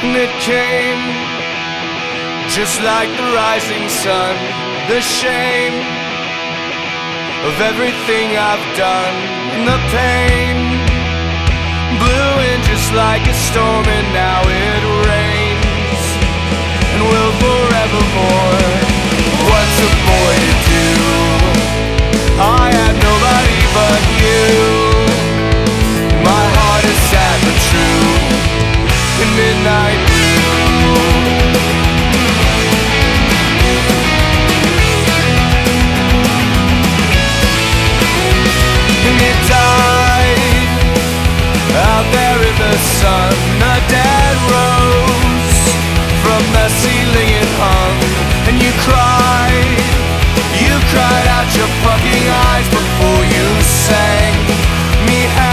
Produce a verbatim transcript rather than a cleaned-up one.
And it came just like the rising sun. The shame of everything I've done, and the pain blew in just like a storm, and now it rains and will forevermore. What's a boy to do? I had nobody but you. My heart is sad but true in midnight blue. And it died out there in the sun.